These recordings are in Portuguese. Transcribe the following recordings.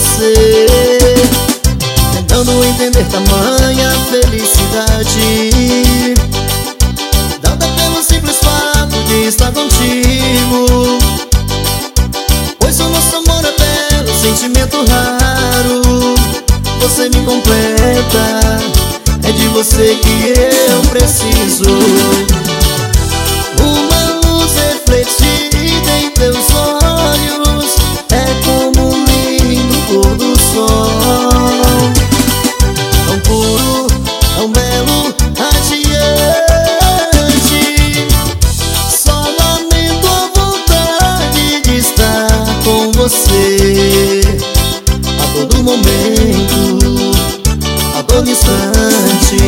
você, tentando entender tamanha felicidade, dada pelo simples fato de estar contigo. Pois o nosso amor é belo, sentimento raro, você me completa, é de você que eu preciso. Uma luz refletida em teus olhos é como um lindo pôr do sol, tão puro, tão belo, radiante. Só lamento a vontade de estar com você a todo momento, a todo instante.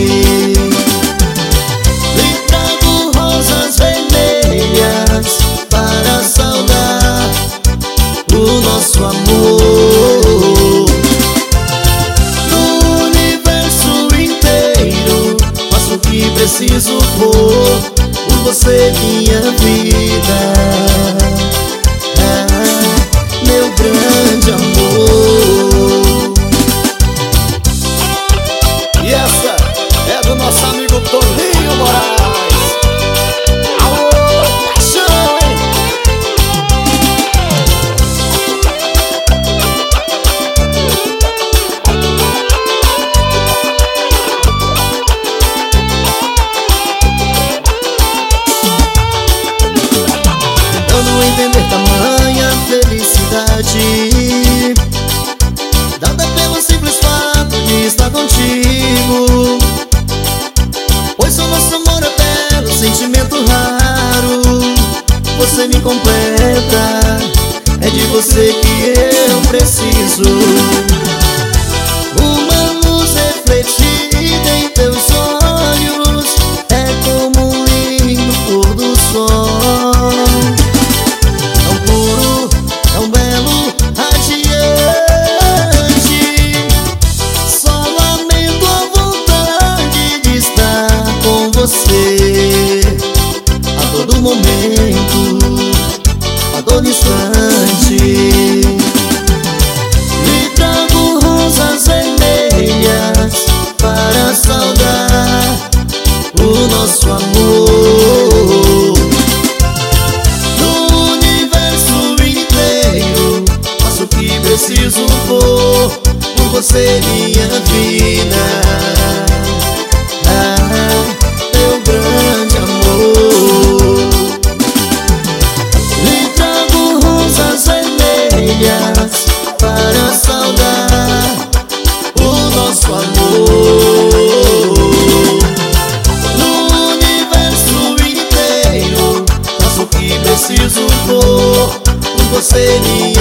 Lhe trago rosas vermelhas para saudar o nosso amor. No universo inteiro faço o que preciso por você, minha vida, meu grande amor. E essa é do nosso amigo Toninho Moraes. Alô, paixão! Tentando entender tamanha felicidade, dada pelo simples fato de estar contigo. Pois o nosso amor é belo, sentimento raro, você me completa, é de você que eu preciso. Uma luz refletida em teus olhos é como um lindo pôr do sol, tão puro, tão belo, radiante. Só lamento a vontade de estar com você a todo momento, a todo instante. Lhe trago rosas vermelhas para saudar o nosso amor. No universo inteiro faço o que preciso por você, minha vida, meu grande amor. Lhe trago rosas vermelhas para saudar o nosso amor. No universo inteiro faço o que preciso por você, minha